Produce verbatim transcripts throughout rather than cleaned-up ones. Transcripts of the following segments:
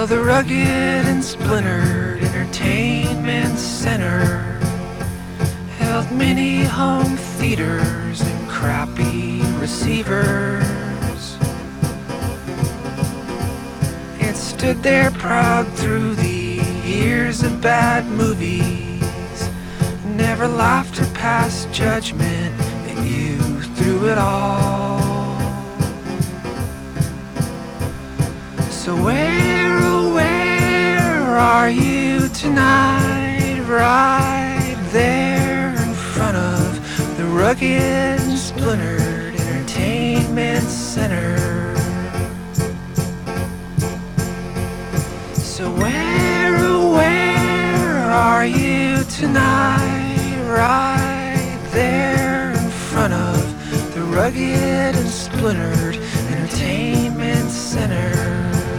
Oh, the rugged and splintered entertainment center held many home theaters and crappy receivers. It stood there proud through the years of bad movies, never laughed or passed judgment at you through it all. So where, oh where are you tonight? Right there in front of the rugged and splintered entertainment center. So where, oh where are you tonight? Right there in front of the rugged and splintered entertainment center.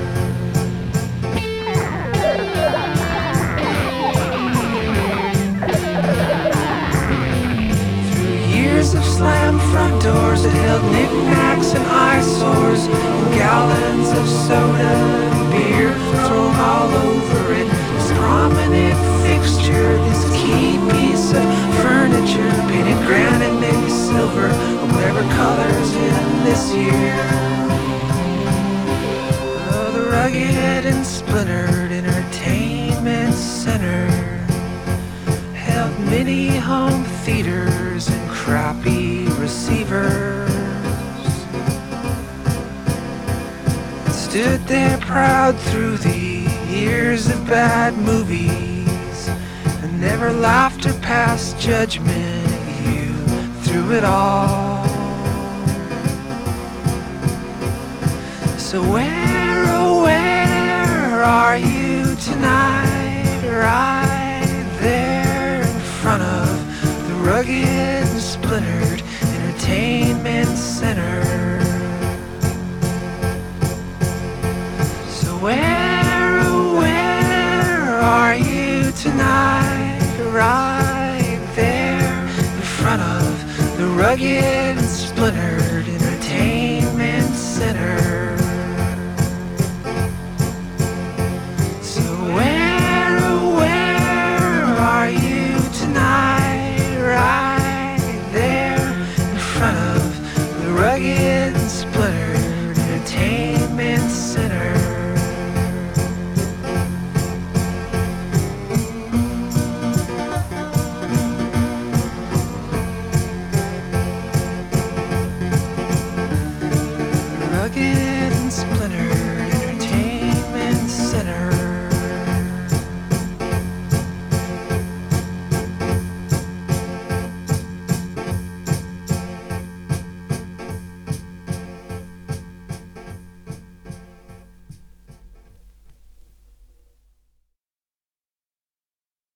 Of slam front doors that held knickknacks and eyesores, and gallons of soda and beer thrown all over it. This prominent fixture, this key piece of furniture, painted granite, maybe silver, or whatever colors in this year. Oh, the rugged and splintered entertainment center held many home theaters and crappy receivers. It stood there proud through the years of bad movies, and never laughed or passed judgment at you through it all. So where, oh where are you tonight?